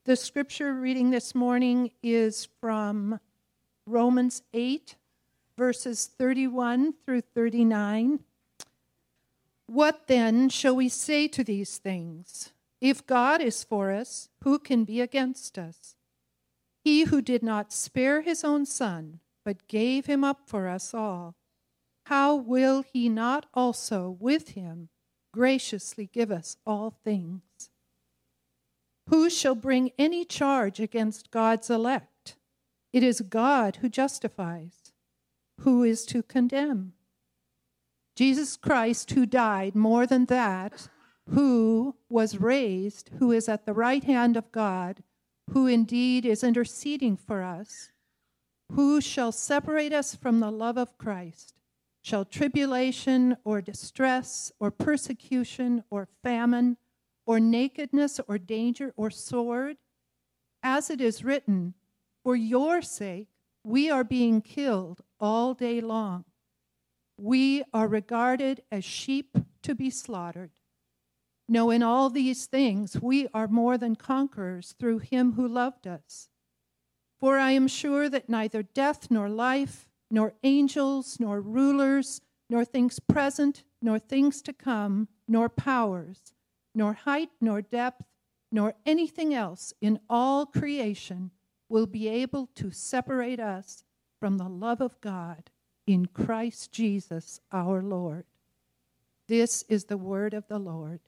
The scripture reading this morning is from Romans 8, verses 31 through 39. What then shall we say to these things? If God is for us, who can be against us? He who did not spare his own son, but gave him up for us all, how will he not also with him graciously give us all things? Who shall bring any charge against God's elect? It is God who justifies. Who is to condemn? Jesus Christ, who died, more than that, who was raised, who is at the right hand of God, who indeed is interceding for us. Who shall separate us from the love of Christ? Shall tribulation or distress or persecution or famine or nakedness or danger or sword? As it is written, for your sake we are being killed all day long. We are regarded as sheep to be slaughtered. No, in all these things we are more than conquerors through him who loved us. For I am sure that neither death nor life, nor angels, nor rulers, nor things present, nor things to come, nor powers, nor height, nor depth, nor anything else in all creation will be able to separate us from the love of God in Christ Jesus our Lord. This is the word of the Lord.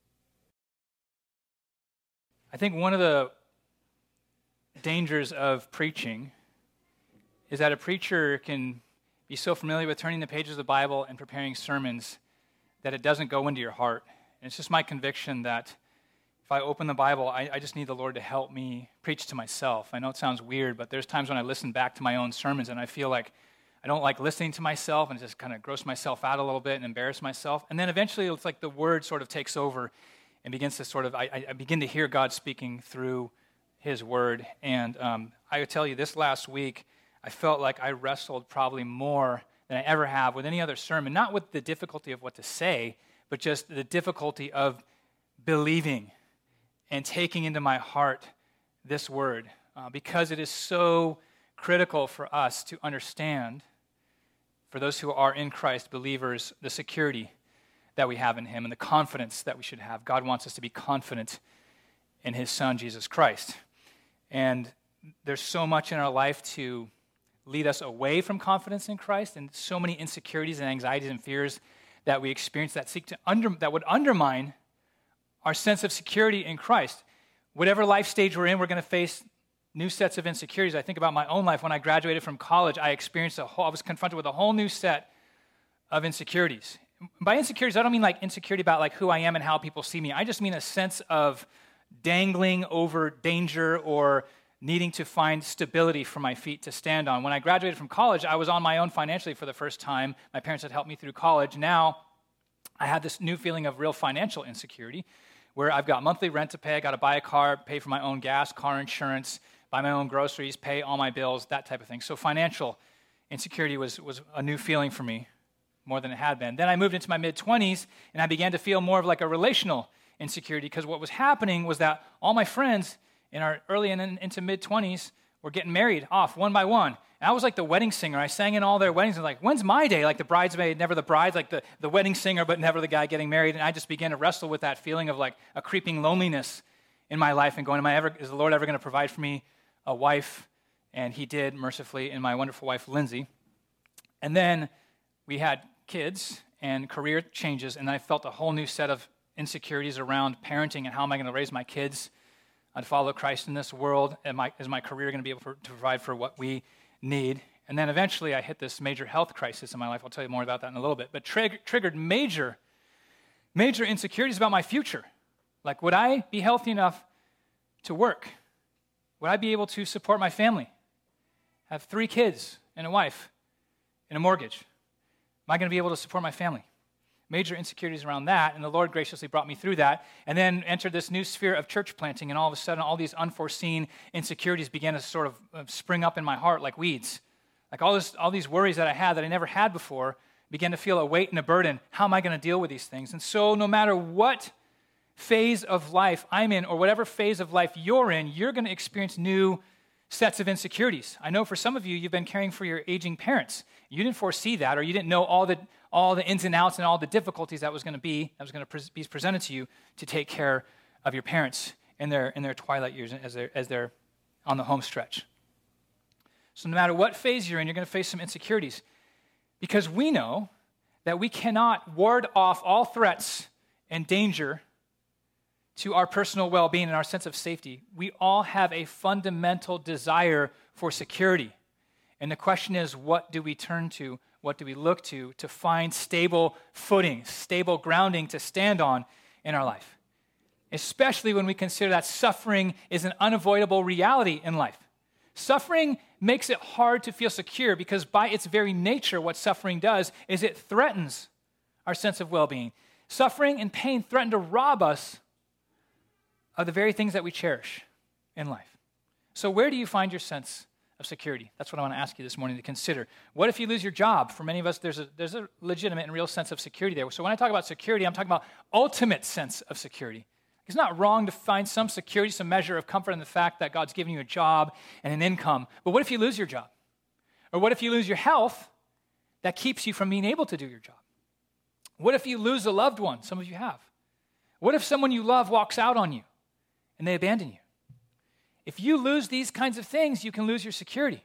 I think one of the dangers of preaching is that a preacher can be so familiar with turning the pages of the Bible and preparing sermons that it doesn't go into your heart. And it's just my conviction that if I open the Bible, I just need the Lord to help me preach to myself. I know it sounds weird, but there's times when I listen back to my own sermons and I feel like I don't like listening to myself and just kind of gross myself out a little bit and embarrass myself. And then eventually it's like the word sort of takes over and begins to sort of, I begin to hear God speaking through his word. And I would tell you, this last week, I felt like I wrestled probably more than I ever have with any other sermon, not with the difficulty of what to say, but just the difficulty of believing and taking into my heart this word, because it is so critical for us to understand, for those who are in Christ, believers, the security that we have in him and the confidence that we should have. God wants us to be confident in his Son, Jesus Christ. And there's so much in our life to lead us away from confidence in Christ, and so many insecurities and anxieties and fears that we experience that that would undermine our sense of security in Christ. Whatever life stage we're in, we're going to face new sets of insecurities. I think about my own life. When I graduated from college, I was confronted with a whole new set of insecurities. By insecurities, I don't mean like insecurity about like who I am and how people see me. I just mean a sense of dangling over danger or needing to find stability for my feet to stand on. When I graduated from college, I was on my own financially for the first time. My parents had helped me through college. Now, I had this new feeling of real financial insecurity where I've got monthly rent to pay, I got to buy a car, pay for my own gas, car insurance, buy my own groceries, pay all my bills, that type of thing. So financial insecurity was a new feeling for me, more than it had been. Then I moved into my mid-20s, and I began to feel more of like a relational insecurity, because what was happening was that all my friends in our early and into mid-20s were getting married off one by one. And I was like the wedding singer. I sang in all their weddings, and like, when's my day? Like the bridesmaid, never the bride, like the wedding singer, but never the guy getting married. And I just began to wrestle with that feeling of like a creeping loneliness in my life and going, is the Lord ever going to provide for me a wife? And he did, mercifully, in my wonderful wife, Lindsay. And then we had kids and career changes, and I felt a whole new set of insecurities around parenting and how am I going to raise my kids and follow Christ in this world, and is my career going to be able to provide for what we need? And then eventually I hit this major health crisis in my life. I'll tell you more about that in a little bit, but triggered major insecurities about my future. Like, would I be healthy enough to work? Would I be able to support my family? Have 3 kids and a wife and a mortgage. Am I going to be able to support my family? Major insecurities around that, and the Lord graciously brought me through that, and then entered this new sphere of church planting, and all of a sudden, all these unforeseen insecurities began to sort of spring up in my heart like weeds. Like all these worries that I had that I never had before began to feel a weight and a burden. How am I going to deal with these things? And so no matter what phase of life I'm in, or whatever phase of life you're in, you're going to experience new sets of insecurities. I know for some of you, you've been caring for your aging parents. You didn't foresee that, or you didn't know all the ins and outs and all the difficulties that was going to be presented to you to take care of your parents in their twilight years as they're on the home stretch. So no matter what phase you're in, you're going to face some insecurities, because we know that we cannot ward off all threats and danger to our personal well-being and our sense of safety. We all have a fundamental desire for security. And the question is, what do we turn to? What do we look to find stable footing, stable grounding to stand on in our life? Especially when we consider that suffering is an unavoidable reality in life. Suffering makes it hard to feel secure because by its very nature, what suffering does is it threatens our sense of well-being. Suffering and pain threaten to rob us of the very things that we cherish in life. So where do you find your sense of security? That's what I want to ask you this morning to consider. What if you lose your job? For many of us, there's a legitimate and real sense of security there. So when I talk about security, I'm talking about ultimate sense of security. It's not wrong to find some security, some measure of comfort in the fact that God's given you a job and an income. But what if you lose your job? Or what if you lose your health that keeps you from being able to do your job? What if you lose a loved one? Some of you have. What if someone you love walks out on you and they abandon you? If you lose these kinds of things, you can lose your security.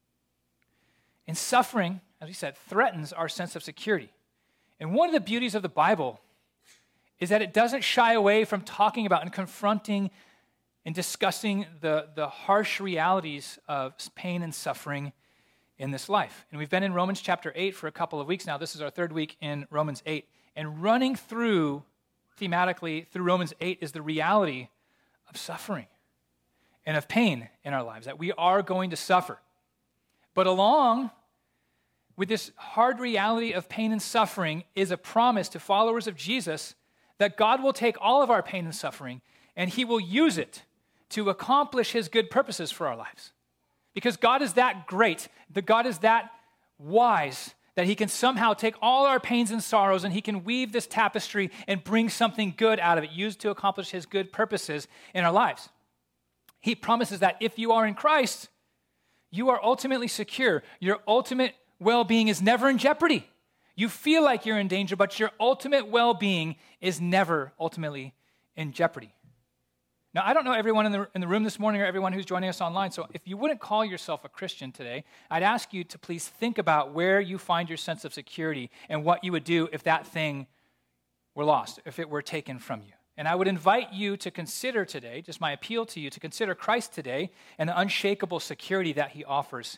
And suffering, as we said, threatens our sense of security. And one of the beauties of the Bible is that it doesn't shy away from talking about and confronting and discussing the harsh realities of pain and suffering in this life. And we've been in Romans chapter 8 for a couple of weeks now. This is our third week in Romans 8. And running through, thematically, through Romans 8 is the reality of suffering and of pain in our lives, that we are going to suffer. But along with this hard reality of pain and suffering is a promise to followers of Jesus that God will take all of our pain and suffering and he will use it to accomplish his good purposes for our lives. Because God is that great, that God is that wise, that he can somehow take all our pains and sorrows and he can weave this tapestry and bring something good out of it, used to accomplish his good purposes in our lives. He promises that if you are in Christ, you are ultimately secure. Your ultimate well-being is never in jeopardy. You feel like you're in danger, but your ultimate well-being is never ultimately in jeopardy. Now, I don't know everyone in the room this morning or everyone who's joining us online, so if you wouldn't call yourself a Christian today, I'd ask you to please think about where you find your sense of security and what you would do if that thing were lost, if it were taken from you. And I would invite you to consider today, just my appeal to you, to consider Christ today and the unshakable security that he offers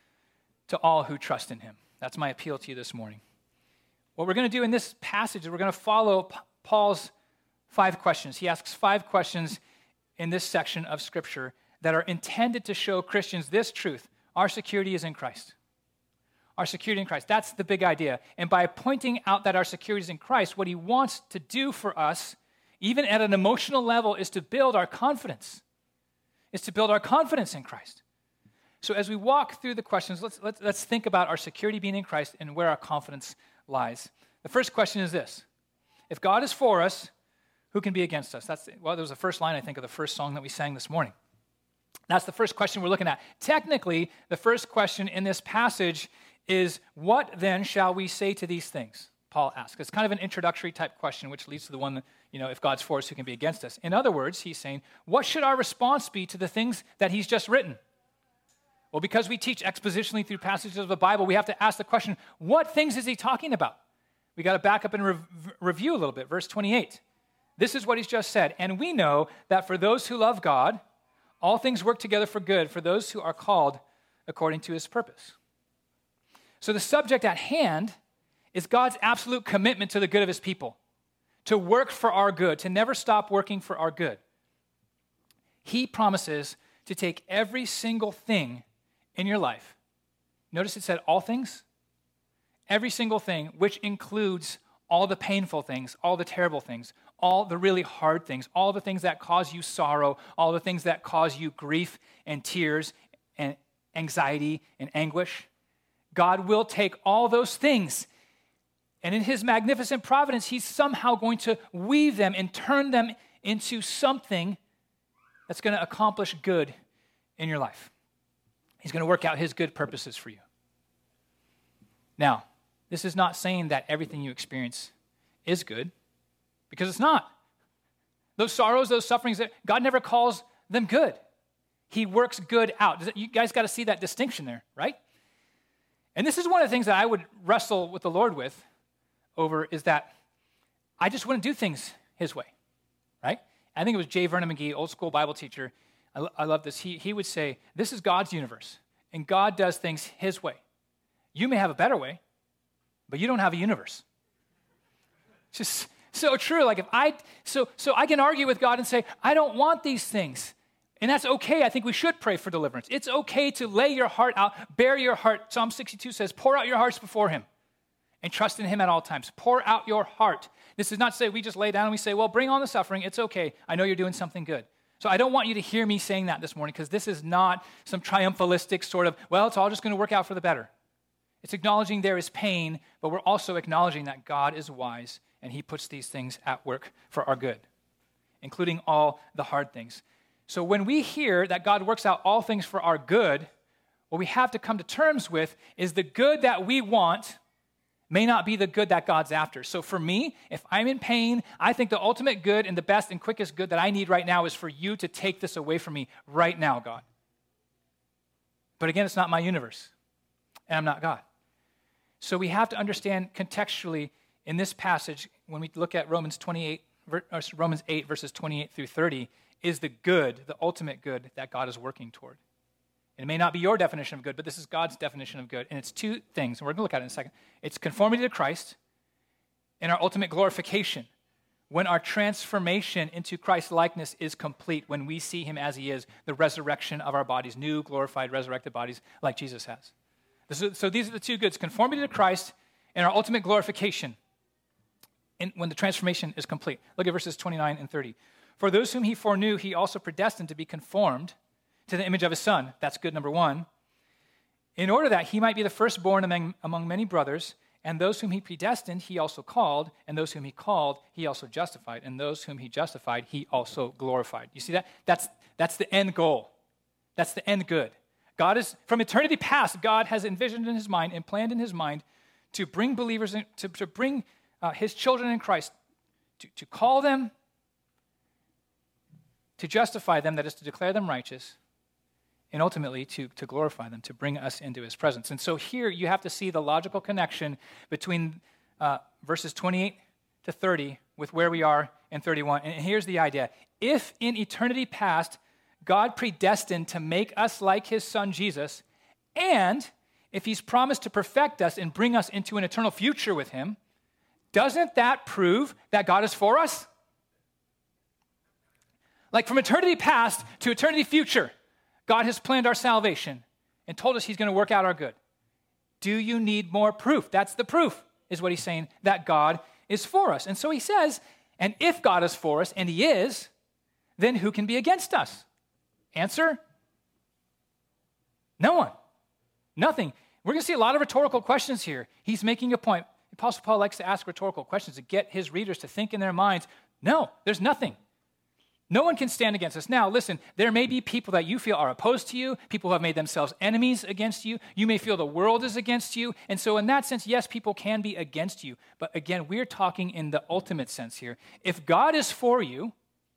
to all who trust in him. That's my appeal to you this morning. What we're going to do in this passage is we're going to follow Paul's 5 questions. He asks 5 questions in this section of Scripture that are intended to show Christians this truth: our security is in Christ. Our security in Christ. That's the big idea. And by pointing out that our security is in Christ, what he wants to do for us, even at an emotional level, is to build our confidence. Is to build our confidence in Christ. So as we walk through the questions, let's think about our security being in Christ and where our confidence lies. The first question is this: if God is for us, who can be against us? That was the first line, I think, of the first song that we sang this morning. That's the first question we're looking at. Technically, the first question in this passage is, what then shall we say to these things? Paul asks. It's kind of an introductory type question, which leads to the one that, if God's for us, who can be against us? In other words, he's saying, what should our response be to the things that he's just written? Well, because we teach expositionally through passages of the Bible, we have to ask the question, what things is he talking about? We got to back up and review a little bit. Verse 28. This is what he's just said. And we know that for those who love God, all things work together for good for those who are called according to his purpose. So the subject at hand is God's absolute commitment to the good of his people, to work for our good, to never stop working for our good. He promises to take every single thing in your life. Notice it said all things. Every single thing, which includes all the painful things, all the terrible things, all the really hard things, all the things that cause you sorrow, all the things that cause you grief and tears and anxiety and anguish. God will take all those things, and in his magnificent providence, he's somehow going to weave them and turn them into something that's going to accomplish good in your life. He's going to work out his good purposes for you. Now, this is not saying that everything you experience is good, because it's not. Those sorrows, those sufferings, that God never calls them good. He works good out. You guys got to see that distinction there, right? And this is one of the things that I would wrestle with the Lord with over, is that I just wouldn't do things his way, right? I think it was J. Vernon McGee, old school Bible teacher. I love this. He would say, this is God's universe, and God does things his way. You may have a better way, but you don't have a universe. It's just so true. Like so I can argue with God and say, I don't want these things. And that's okay. I think we should pray for deliverance. It's okay to lay your heart out, bare your heart. Psalm 62 says, pour out your hearts before him and trust in him at all times. Pour out your heart. This is not to say we just lay down and we say, well, bring on the suffering. It's okay. I know you're doing something good. So I don't want you to hear me saying that this morning, because this is not some triumphalistic sort of, well, it's all just going to work out for the better. It's acknowledging there is pain, but we're also acknowledging that God is wise and he puts these things at work for our good, including all the hard things. So when we hear that God works out all things for our good, what we have to come to terms with is the good that we want may not be the good that God's after. So for me, if I'm in pain, I think the ultimate good and the best and quickest good that I need right now is for you to take this away from me right now, God. But again, it's not my universe, and I'm not God. So we have to understand contextually in this passage, when we look at Romans 8, verses 28 through 30, is the good, the ultimate good that God is working toward. And it may not be your definition of good, but this is God's definition of good. And it's two things, and we're going to look at it in a second. It's conformity to Christ and our ultimate glorification. When our transformation into Christ's likeness is complete, when we see him as he is, the resurrection of our bodies, new, glorified, resurrected bodies like Jesus has. So these are the two goods, conformity to Christ and our ultimate glorification when the transformation is complete. Look at verses 29 and 30. For those whom he foreknew, he also predestined to be conformed to the image of his Son. That's good, number one. In order that he might be the firstborn among many brothers, and those whom he predestined, he also called, and those whom he called, he also justified, and those whom he justified, he also glorified. You see that? That's the end goal. That's the end good. God is, from eternity past, God has envisioned in his mind and planned in his mind to bring believers, to bring his children in Christ, to call them, to justify them, that is to declare them righteous, and ultimately to glorify them, to bring us into his presence. And so here you have to see the logical connection between verses 28 to 30 with where we are in 31. And here's the idea. If in eternity past, God predestined to make us like his Son Jesus, and if he's promised to perfect us and bring us into an eternal future with him, doesn't that prove that God is for us? Like from eternity past to eternity future, God has planned our salvation and told us he's going to work out our good. Do you need more proof? That's the proof, is what he's saying, that God is for us. And so he says, and if God is for us, and he is, then who can be against us? Answer? No one. Nothing. We're going to see a lot of rhetorical questions here. He's making a point. The Apostle Paul likes to ask rhetorical questions to get his readers to think in their minds, no, there's nothing. No one can stand against us. Now, listen, there may be people that you feel are opposed to you, people who have made themselves enemies against you. You may feel the world is against you. And so in that sense, yes, people can be against you. But again, we're talking in the ultimate sense here. If God is for you,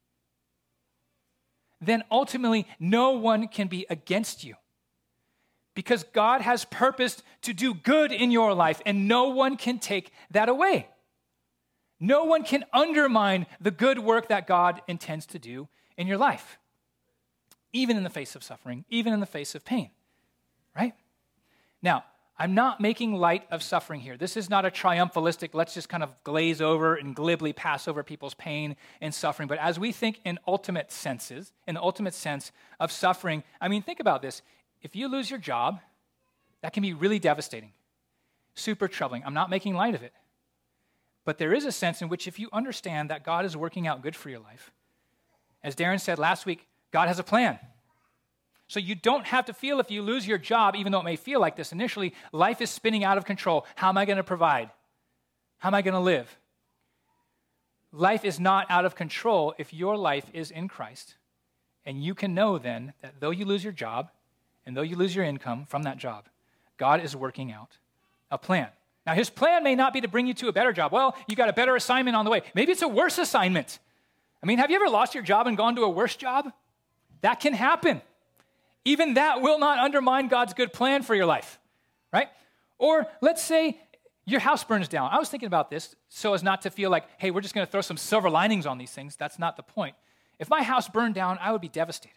then ultimately no one can be against you. Because God has purposed to do good in your life, and no one can take that away. No one can undermine the good work that God intends to do in your life, even in the face of suffering, even in the face of pain, right? Now, I'm not making light of suffering here. This is not a triumphalistic, let's just kind of glaze over and glibly pass over people's pain and suffering. But as we think in ultimate senses, in the ultimate sense of suffering, I mean, think about this. If you lose your job, that can be really devastating, super troubling. I'm not making light of it. But there is a sense in which if you understand that God is working out good for your life, as Darren said last week, God has a plan. So you don't have to feel if you lose your job, even though it may feel like this initially, life is spinning out of control. How am I going to provide? How am I going to live? life is not out of control if your life is in Christ. And you can know then that though you lose your job and though you lose your income from that job, God is working out a plan. Now, his plan may not be to bring you to a better job. Well, you got a better assignment on the way. Maybe it's a worse assignment. I mean, have you ever lost your job and gone to a worse job? That can happen. Even that will not undermine God's good plan for your life, right? Or let's say your house burns down. I was thinking about this so as not to feel like, hey, we're just going to throw some silver linings on these things. That's not the point. If my house burned down, I would be devastated.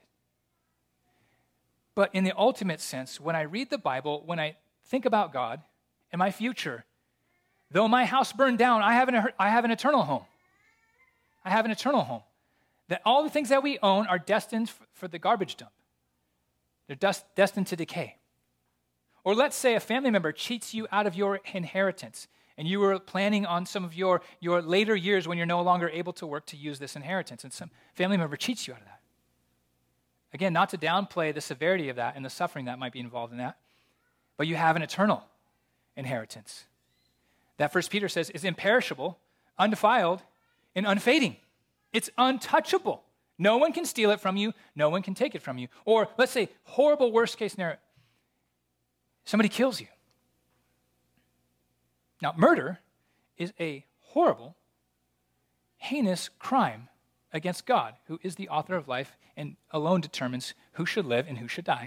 But in the ultimate sense, when I read the Bible, when I think about God and my future, though my house burned down, I have an eternal home. I have an eternal home. That all the things that we own are destined for the garbage dump. They're destined to decay. Or let's say a family member cheats you out of your inheritance, and you were planning on some of your later years when you're no longer able to work to use this inheritance, and some family member cheats you out of that. Again, not to downplay the severity of that and the suffering that might be involved in that, but you have an eternal inheritance. That 1 Peter says is imperishable, undefiled, and unfading. It's untouchable. No one can steal it from you. No one can take it from you. Or let's say, horrible worst case scenario, somebody kills you. Now, murder is a horrible, heinous crime against God, who is the author of life and alone determines who should live and who should die.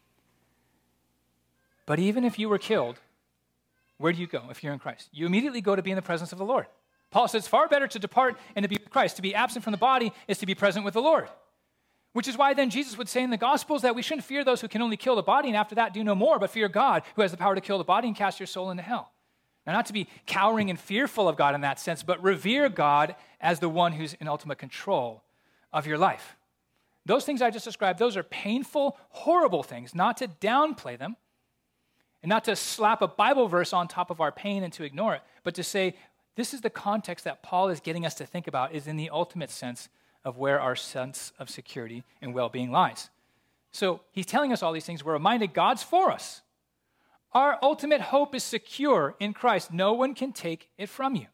But even if you were killed, where do you go if you're in Christ? You immediately go to be in the presence of the Lord. Paul says it's far better to depart and to be with Christ. To be absent from the body is to be present with the Lord. Which is why then Jesus would say in the Gospels that we shouldn't fear those who can only kill the body and after that do no more, but fear God who has the power to kill the body and cast your soul into hell. Now, not to be cowering and fearful of God in that sense, but revere God as the one who's in ultimate control of your life. Those things I just described, those are painful, horrible things, not to downplay them and not to slap a Bible verse on top of our pain and to ignore it, but to say, this is the context that Paul is getting us to think about is in the ultimate sense of where our sense of security and well-being lies. So he's telling us all these things. We're reminded God's for us. Our ultimate hope is secure in Christ. No one can take it from you.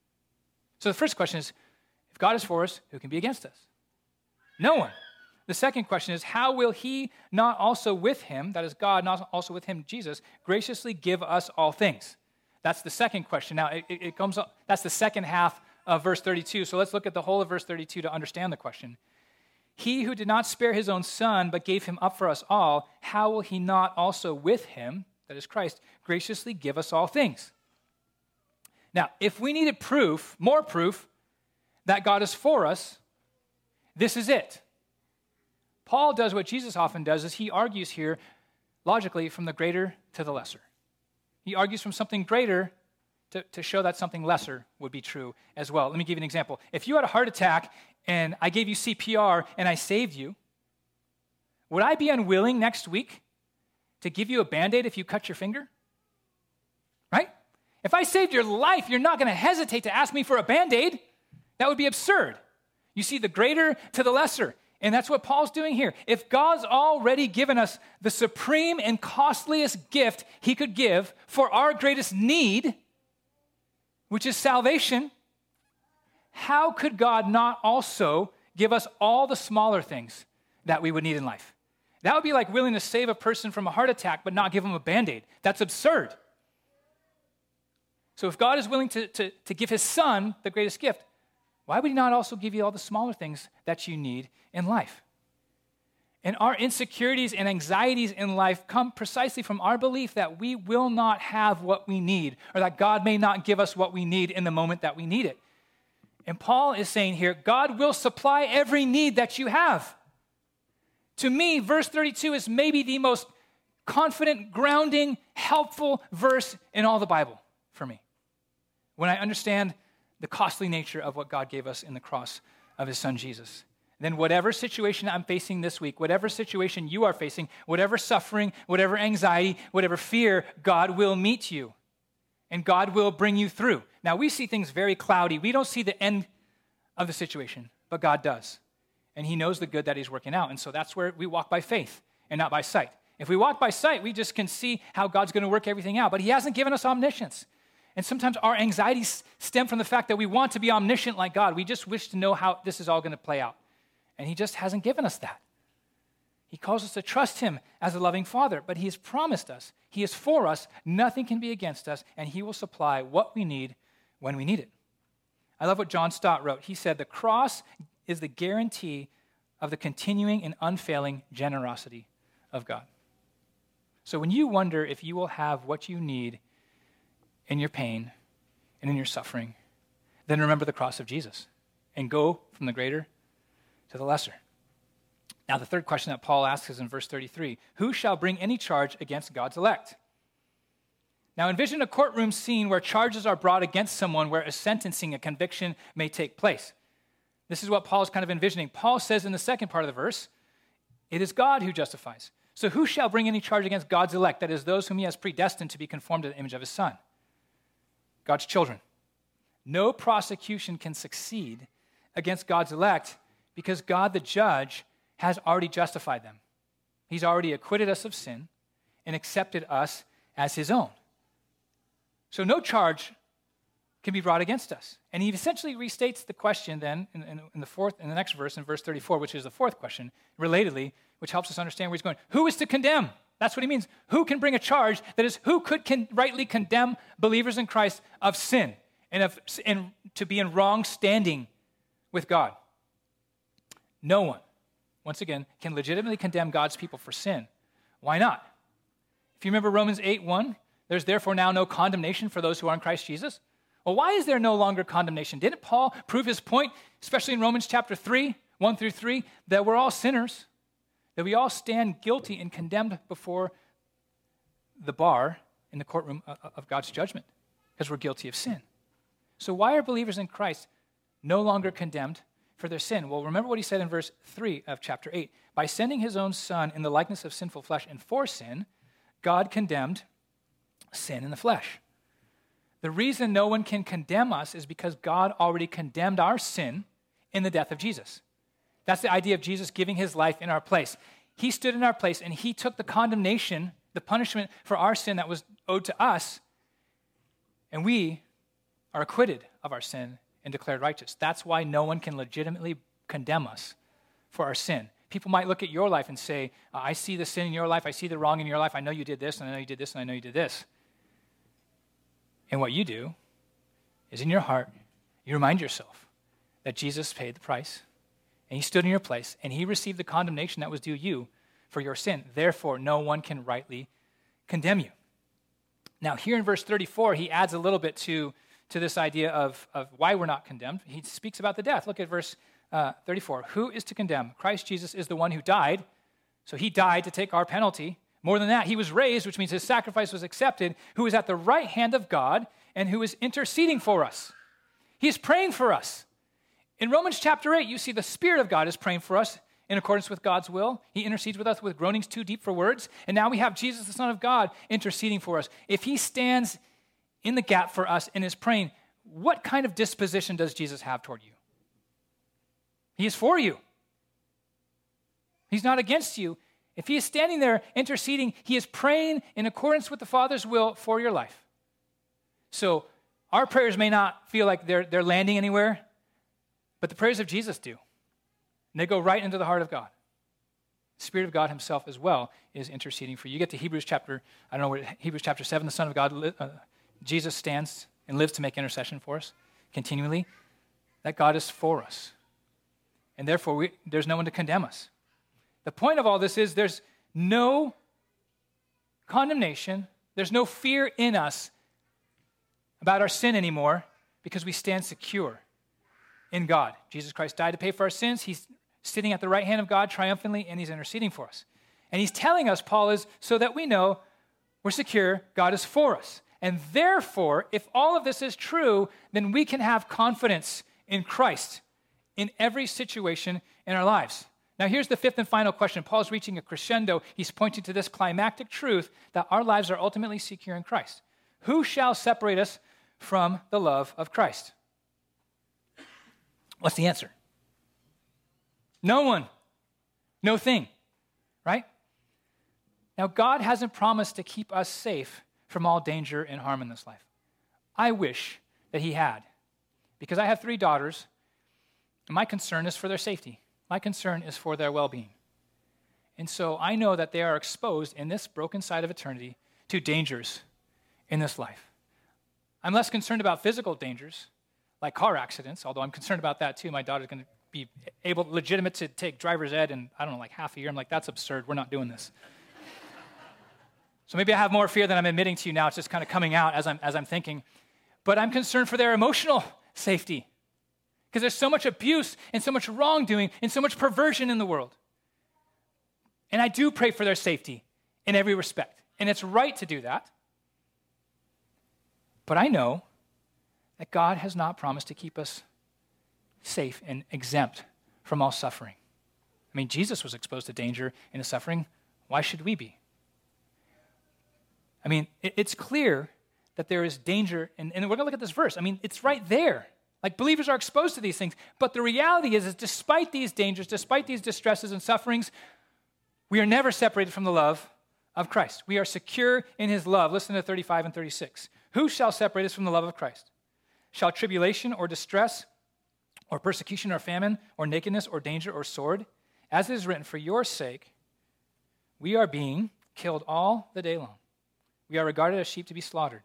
So the first question is, if God is for us, who can be against us? No one. The second question is, how will he not also with him, that is God, not also with him, Jesus, graciously give us all things? That's the second question. Now, it comes up, that's the second half of verse 32. So let's look at the whole of verse 32 to understand the question. He who did not spare his own son, but gave him up for us all, how will he not also with him, that is Christ, graciously give us all things? Now, if we needed proof, more proof, that God is for us, this is it. Paul does what Jesus often does, is he argues here, logically, from the greater to the lesser. He argues from something greater to show that something lesser would be true as well. Let me give you an example. If you had a heart attack and I gave you CPR and I saved you, would I be unwilling next week to give you a Band-Aid if you cut your finger? Right? If I saved your life, you're not going to hesitate to ask me for a Band-Aid. That would be absurd. You see, the greater to the lesser. And that's what Paul's doing here. If God's already given us the supreme and costliest gift he could give for our greatest need, which is salvation, how could God not also give us all the smaller things that we would need in life? That would be like willing to save a person from a heart attack but not give him a Band-Aid. That's absurd. So if God is willing to give his son the greatest gift, why would he not also give you all the smaller things that you need in life? And our insecurities and anxieties in life come precisely from our belief that we will not have what we need, or that God may not give us what we need in the moment that we need it. And Paul is saying here, God will supply every need that you have. To me, verse 32 is maybe the most confident, grounding, helpful verse in all the Bible for me. When I understand the costly nature of what God gave us in the cross of his son Jesus. Then whatever situation I'm facing this week, whatever situation you are facing, whatever suffering, whatever anxiety, whatever fear, God will meet you. And God will bring you through. Now, we see things very cloudy. We don't see the end of the situation, but God does. And he knows the good that he's working out. And so that's where we walk by faith and not by sight. If we walk by sight, we just can see how God's going to work everything out. But he hasn't given us omniscience. And sometimes our anxieties stem from the fact that we want to be omniscient like God. We just wish to know how this is all going to play out. And he just hasn't given us that. He calls us to trust him as a loving Father, but he has promised us. He is for us. Nothing can be against us, and he will supply what we need when we need it. I love what John Stott wrote. He said, the cross is the guarantee of the continuing and unfailing generosity of God. So when you wonder if you will have what you need in your pain and in your suffering, then remember the cross of Jesus and go from the greater to the lesser. Now, the third question that Paul asks is in verse 33. Who shall bring any charge against God's elect? Now, envision a courtroom scene where charges are brought against someone, where a sentencing, a conviction may take place. This is what Paul is kind of envisioning. Paul says in the second part of the verse, it is God who justifies. So who shall bring any charge against God's elect? That is, those whom he has predestined to be conformed to the image of his Son. God's children. No prosecution can succeed against God's elect because God, the judge, has already justified them. He's already acquitted us of sin and accepted us as his own. So no charge can be brought against us. And he essentially restates the question then in the next verse, in verse 34, which is the fourth question, relatedly, which helps us understand where he's going. Who is to condemn? That's what he means. Who can bring a charge? That is, who could rightly condemn believers in Christ of sin and to be in wrong standing with God? No one, once again, can legitimately condemn God's people for sin. Why not? If you remember Romans 8:1, there's therefore now no condemnation for those who are in Christ Jesus. Well, why is there no longer condemnation? Didn't Paul prove his point, especially in Romans chapter 3, 1 through 3, that we're all sinners, that we all stand guilty and condemned before the bar in the courtroom of God's judgment because we're guilty of sin. So why are believers in Christ no longer condemned for their sin? Well, remember what he said in verse 3 of chapter 8. By sending his own Son in the likeness of sinful flesh and for sin, God condemned sin in the flesh. The reason no one can condemn us is because God already condemned our sin in the death of Jesus. That's the idea of Jesus giving his life in our place. He stood in our place and he took the condemnation, the punishment for our sin that was owed to us, and we are acquitted of our sin and declared righteous. That's why no one can legitimately condemn us for our sin. People might look at your life and say, I see the sin in your life, I see the wrong in your life, I know you did this, and I know you did this, and I know you did this. And what you do is in your heart, you remind yourself that Jesus paid the price, and he stood in your place, and he received the condemnation that was due you for your sin. Therefore, no one can rightly condemn you. Now, here in verse 34, he adds a little bit to this idea of why we're not condemned. He speaks about the death. Look at verse 34. Who is to condemn? Christ Jesus is the one who died. So he died to take our penalty. More than that, he was raised, which means his sacrifice was accepted, who is at the right hand of God and who is interceding for us. He is praying for us. In Romans chapter 8, you see the Spirit of God is praying for us in accordance with God's will. He intercedes with us with groanings too deep for words. And now we have Jesus, the Son of God, interceding for us. If he stands in the gap for us and is praying, what kind of disposition does Jesus have toward you? He is for you. He's not against you. If he is standing there interceding, he is praying in accordance with the Father's will for your life. So our prayers may not feel like they're landing anywhere, but the prayers of Jesus do. And they go right into the heart of God. The Spirit of God himself as well is interceding for you. You get to Hebrews chapter 7, the Son of God, Jesus stands and lives to make intercession for us continually. That God is for us. And therefore, there's no one to condemn us. The point of all this is there's no condemnation, there's no fear in us about our sin anymore because we stand secure in God. Jesus Christ died to pay for our sins. He's sitting at the right hand of God triumphantly, and he's interceding for us. And he's telling us, Paul is, so that we know we're secure, God is for us. And therefore, if all of this is true, then we can have confidence in Christ in every situation in our lives. Now, here's the fifth and final question. Paul's reaching a crescendo. He's pointing to this climactic truth that our lives are ultimately secure in Christ. Who shall separate us from the love of Christ? What's the answer? No one. No thing. Right? Now, God hasn't promised to keep us safe from all danger and harm in this life. I wish that he had, because I have 3 daughters, and my concern is for their safety. My concern is for their well-being. And so I know that they are exposed in this broken side of eternity to dangers in this life. I'm less concerned about physical dangers, like car accidents, although I'm concerned about that too. My daughter's going to be legitimate to take driver's ed in, I don't know, like half a year. I'm like, that's absurd. We're not doing this. So maybe I have more fear than I'm admitting to you now. It's just kind of coming out as I'm thinking. But I'm concerned for their emotional safety, because there's so much abuse and so much wrongdoing and so much perversion in the world. And I do pray for their safety in every respect. And it's right to do that. But I know that God has not promised to keep us safe and exempt from all suffering. I mean, Jesus was exposed to danger and to suffering. Why should we be? I mean, it's clear that there is danger, and we're going to look at this verse. I mean, it's right there. Like, believers are exposed to these things. But the reality is despite these dangers, despite these distresses and sufferings, we are never separated from the love of Christ. We are secure in his love. Listen to 35 and 36. Who shall separate us from the love of Christ? Shall tribulation or distress or persecution or famine or nakedness or danger or sword? As it is written, for your sake, we are being killed all the day long. We are regarded as sheep to be slaughtered.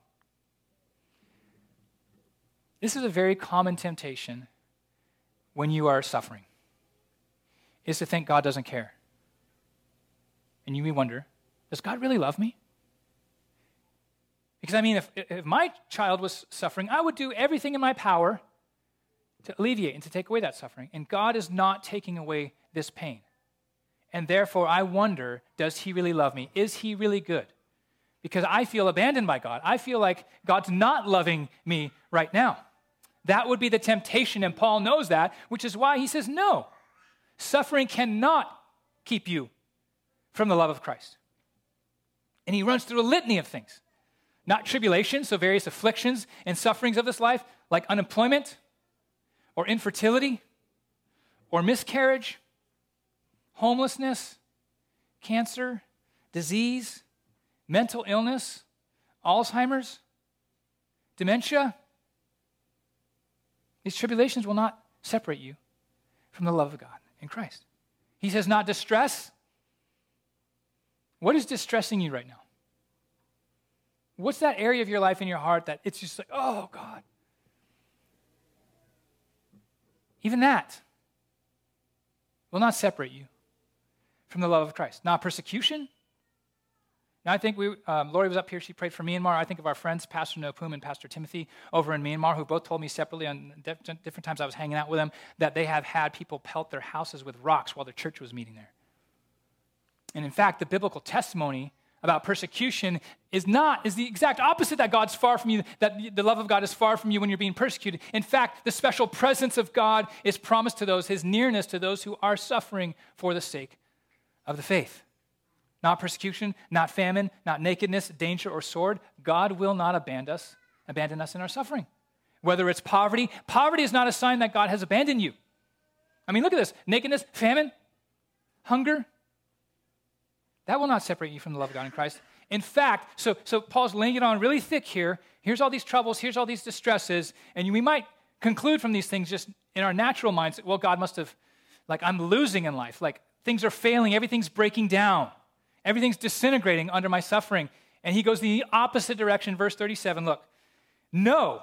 This is a very common temptation when you are suffering, is to think God doesn't care. And you may wonder, does God really love me? Because I mean, if my child was suffering, I would do everything in my power to alleviate and to take away that suffering. And God is not taking away this pain. And therefore, I wonder, does he really love me? Is he really good? Because I feel abandoned by God. I feel like God's not loving me right now. That would be the temptation, and Paul knows that, which is why he says, no, suffering cannot keep you from the love of Christ. And he runs through a litany of things. Not tribulation, so various afflictions and sufferings of this life, like unemployment or infertility or miscarriage, homelessness, cancer, disease, mental illness, Alzheimer's, dementia. These tribulations will not separate you from the love of God in Christ. He says not distress. What is distressing you right now? What's that area of your life in your heart that it's just like, oh, God. Even that will not separate you from the love of Christ. Not persecution. Now, I think Lori was up here. She prayed for Myanmar. I think of our friends, Pastor Nopum and Pastor Timothy over in Myanmar, who both told me separately on different times I was hanging out with them, that they have had people pelt their houses with rocks while their church was meeting there. And in fact, the biblical testimony about persecution is the exact opposite, that God's far from you, that the love of God is far from you when you're being persecuted. In fact, the special presence of God is promised to those, his nearness to those who are suffering for the sake of the faith. Not persecution, not famine, not nakedness, danger, or sword. God will not abandon us in our suffering. Whether it's poverty is not a sign that God has abandoned you. I mean, look at this. Nakedness, famine, hunger, that will not separate you from the love of God in Christ. In fact, so Paul's laying it on really thick here. Here's all these troubles, here's all these distresses, and we might conclude from these things just in our natural minds, well, God must have, like, I'm losing in life. Like, things are failing, everything's breaking down. Everything's disintegrating under my suffering. And he goes the opposite direction, verse 37. Look, no.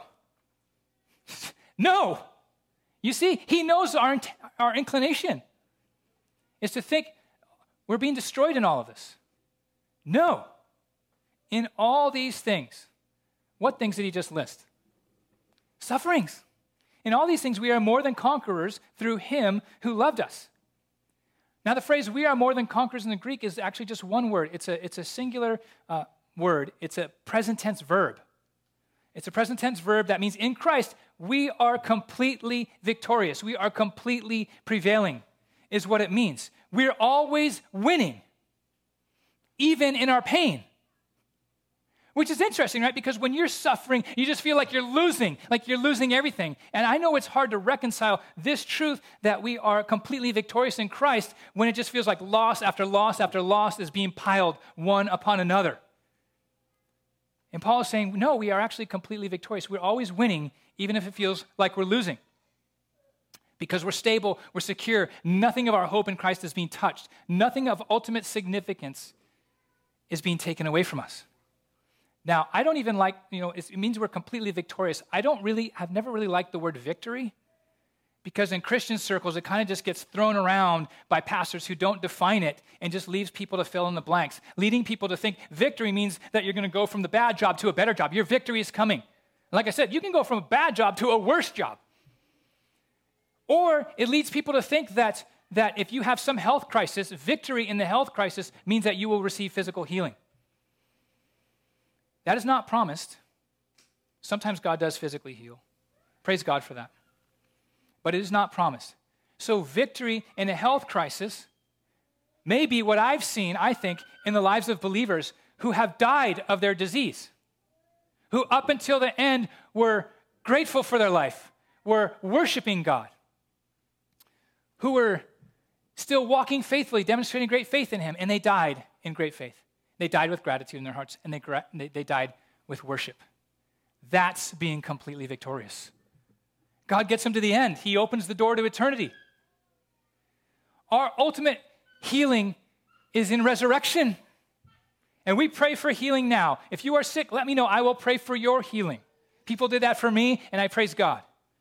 No. You see, he knows our inclination is to think we're being destroyed in all of this. No. In all these things, what things did he just list? Sufferings. In all these things, we are more than conquerors through him who loved us. Now, the phrase "we are more than conquerors" in the Greek is actually just one word. It's a singular word. It's a present tense verb. It's a present tense verb that means in Christ, we are completely victorious. We are completely prevailing, is what it means. We're always winning, even in our pain. Which is interesting, right? Because when you're suffering, you just feel like you're losing everything. And I know it's hard to reconcile this truth that we are completely victorious in Christ when it just feels like loss after loss after loss is being piled one upon another. And Paul is saying, no, we are actually completely victorious. We're always winning, even if it feels like we're losing. Because we're stable, we're secure. Nothing of our hope in Christ is being touched. Nothing of ultimate significance is being taken away from us. Now, I don't even like, it means we're completely victorious. I've never really liked the word victory, because in Christian circles, it kind of just gets thrown around by pastors who don't define it and just leaves people to fill in the blanks, leading people to think victory means that you're going to go from the bad job to a better job. Your victory is coming. Like I said, you can go from a bad job to a worse job. Or it leads people to think that if you have some health crisis, victory in the health crisis means that you will receive physical healing. That is not promised. Sometimes God does physically heal. Praise God for that. But it is not promised. So victory in a health crisis may be what I've seen, I think, in the lives of believers who have died of their disease, who up until the end were grateful for their life, were worshiping God, who were still walking faithfully, demonstrating great faith in Him, and they died in great faith. They died with gratitude in their hearts, and they died with worship. That's being completely victorious. God gets them to the end. He opens the door to eternity. Our ultimate healing is in resurrection. And we pray for healing now. If you are sick, let me know. I will pray for your healing. People did that for me, and I praise God.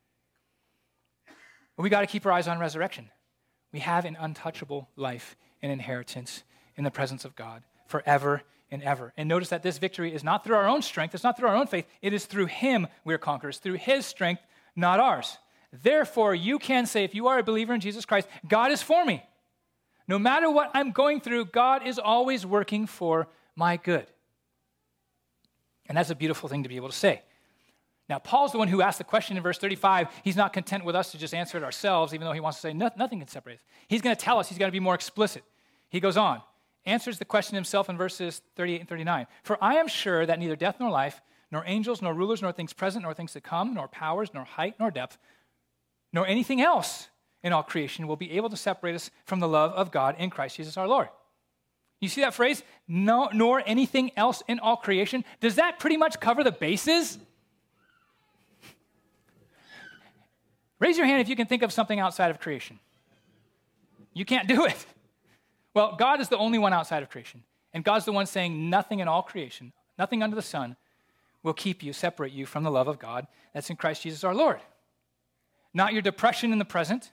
But we got to keep our eyes on resurrection. We have an untouchable life and inheritance in the presence of God forever and ever. And notice that this victory is not through our own strength. It's not through our own faith. It is through Him we are conquerors, through His strength, not ours. Therefore, you can say, if you are a believer in Jesus Christ, God is for me. No matter what I'm going through, God is always working for my good. And that's a beautiful thing to be able to say. Now, Paul's the one who asked the question in verse 35. He's not content with us to just answer it ourselves, even though he wants to say nothing can separate us. He's going to tell us. He's going to be more explicit. He goes on, answers the question himself in verses 38 and 39. For I am sure that neither death nor life, nor angels, nor rulers, nor things present, nor things to come, nor powers, nor height, nor depth, nor anything else in all creation will be able to separate us from the love of God in Christ Jesus our Lord. You see that phrase? No, nor anything else in all creation. Does that pretty much cover the bases? Raise your hand if you can think of something outside of creation. You can't do it. Well, God is the only one outside of creation. And God's the one saying nothing in all creation, nothing under the sun, will keep you, separate you from the love of God that's in Christ Jesus our Lord. Not your depression in the present,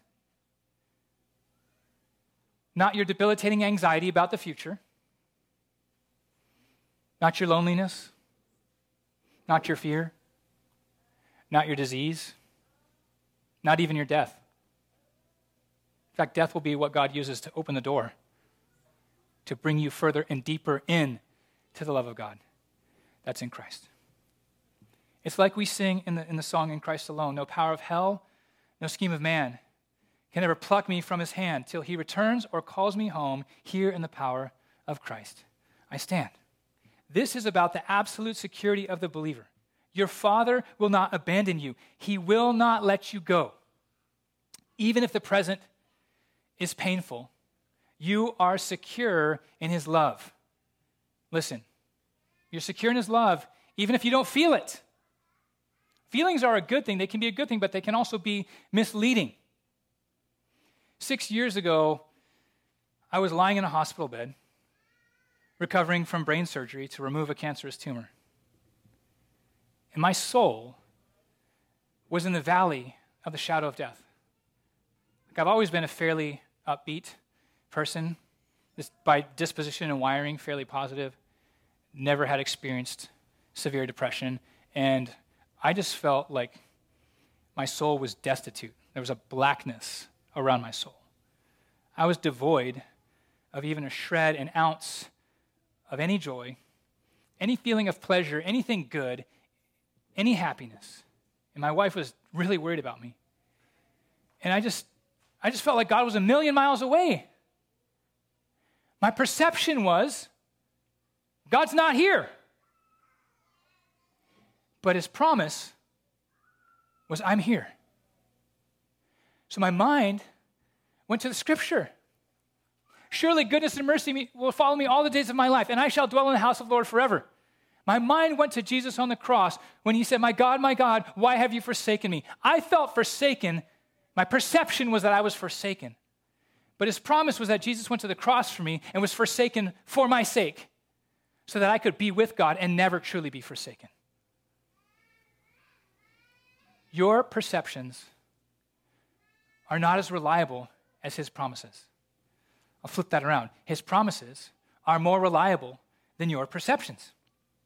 not your debilitating anxiety about the future, not your loneliness, not your fear, not your disease, not even your death. In fact, death will be what God uses to open the door to bring you further and deeper in to the love of God that's in Christ. It's like we sing in the song, In Christ Alone, no power of hell, no scheme of man can ever pluck me from his hand till he returns or calls me home. Here in the power of Christ I stand. This is about the absolute security of the believer. Your Father will not abandon you. He will not let you go. Even if the present is painful, you are secure in His love. Listen, you're secure in His love even if you don't feel it. Feelings are a good thing. They can be a good thing, but they can also be misleading. 6 years ago, I was lying in a hospital bed, recovering from brain surgery to remove a cancerous tumor. And my soul was in the valley of the shadow of death. I've always been a fairly upbeat person, by disposition and wiring, fairly positive. Never had experienced severe depression, and I just felt like my soul was destitute. There was a blackness around my soul. I was devoid of even a shred, an ounce of any joy, any feeling of pleasure, anything good, any happiness. And my wife was really worried about me. And I just felt like God was a million miles away. My perception was, God's not here. But His promise was, I'm here. So my mind went to the Scripture. Surely goodness and mercy will follow me all the days of my life, and I shall dwell in the house of the Lord forever. My mind went to Jesus on the cross when he said, my God, why have you forsaken me? I felt forsaken. My perception was that I was forsaken. But his promise was that Jesus went to the cross for me and was forsaken for my sake so that I could be with God and never truly be forsaken. Your perceptions are not as reliable as his promises. I'll flip that around. His promises are more reliable than your perceptions.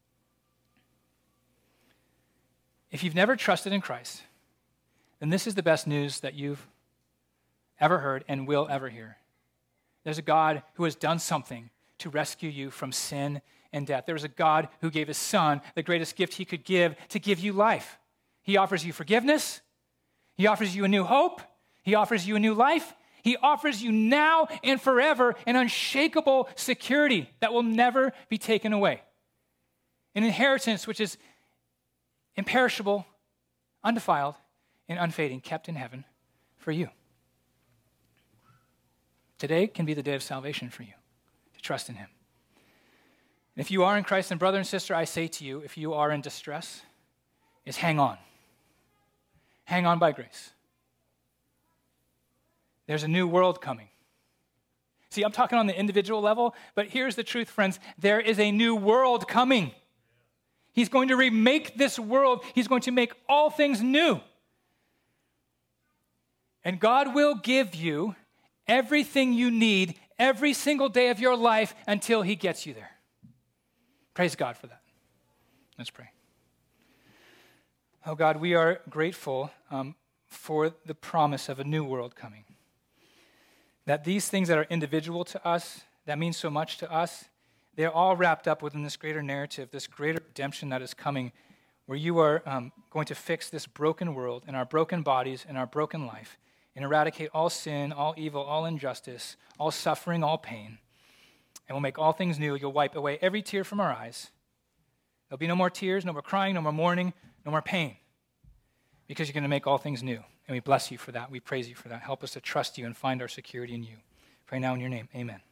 If you've never trusted in Christ, then this is the best news that you've ever heard and will ever hear. There's a God who has done something to rescue you from sin and death. There is a God who gave his son the greatest gift he could give to give you life. He offers you forgiveness. He offers you a new hope. He offers you a new life. He offers you now and forever an unshakable security that will never be taken away. An inheritance which is imperishable, undefiled, and unfading, kept in heaven for you. Today can be the day of salvation for you, to trust in him. And if you are in Christ, then brother and sister, I say to you, if you are in distress, is hang on. Hang on by grace. There's a new world coming. See, I'm talking on the individual level, but here's the truth, friends. There is a new world coming. He's going to remake this world. He's going to make all things new. And God will give you everything you need every single day of your life until he gets you there. Praise God for that. Let's pray. Oh God, we are grateful for the promise of a new world coming. That these things that are individual to us, that mean so much to us, they're all wrapped up within this greater narrative, this greater redemption that is coming, where you are going to fix this broken world and our broken bodies and our broken life and eradicate all sin, all evil, all injustice, all suffering, all pain. And we'll make all things new. You'll wipe away every tear from our eyes. There'll be no more tears, no more crying, no more mourning, no more pain, because you're going to make all things new. And we bless you for that. We praise you for that. Help us to trust you and find our security in you. Pray now in your name. Amen.